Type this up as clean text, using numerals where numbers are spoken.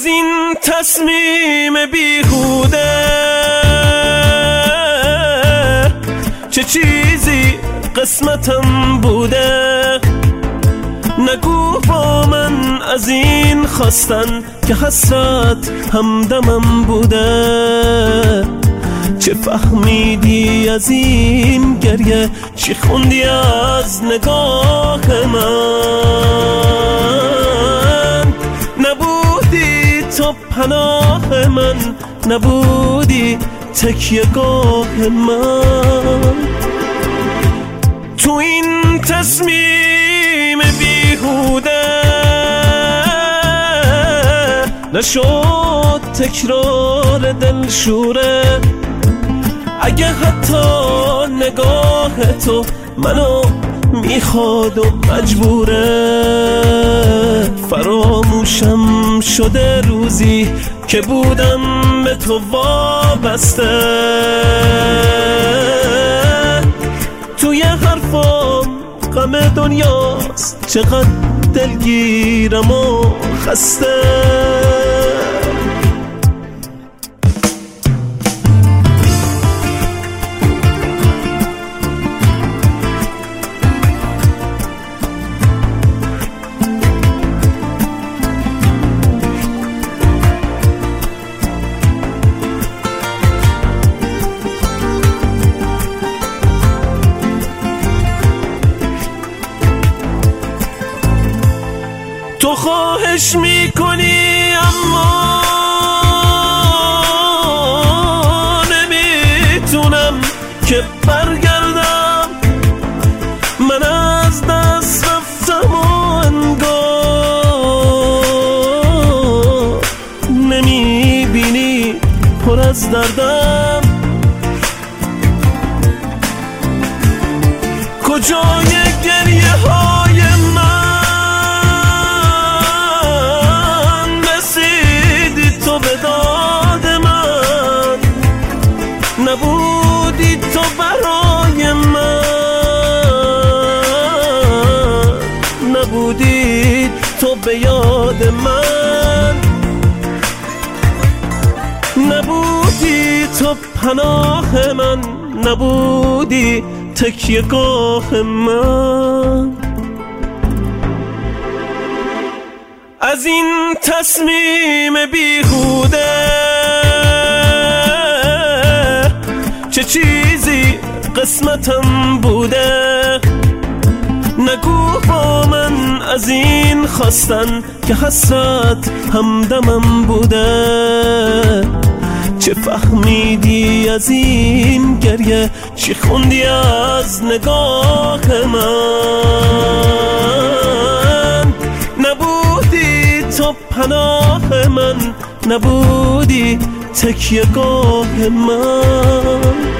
از این تصمیم بیهوده چه چیزی قسمتم بوده. نگو با من از این خواستن که حسرت همدمم بوده. چه فهمیدی از این گریه، چی خوندی از نگاه من؟ نبودی تو پناه من، نبودی تکیه گاه من. تو این تصمیم بیهوده نشد تکرار دلشوره. اگه حتی نگاه تو منو میخواد و مجبوره، فراموشم شده روزی که بودم به تو وابسته. توی حرفام غم دنیاست، چقدر دلگیرم و خسته. تو خواهش میکنی اما نمیتونم که برگردم. من از دست رفتم و انگار نمیبینی پر از دردم. کجای گریه های من؟ نبودی تو برای من، نبودی تو به یاد من، نبودی تو پناه من، نبودی تکیه گاه من. از این تصمیم بیهوده چه چیزی قسمتم بوده. نگو با من از این خواستن که حسرت همدمم بوده. چه فهمیدی از این گریه، چی خوندی از نگاه من؟ نبودی تو پناه من، نبودی تکیه گاه من.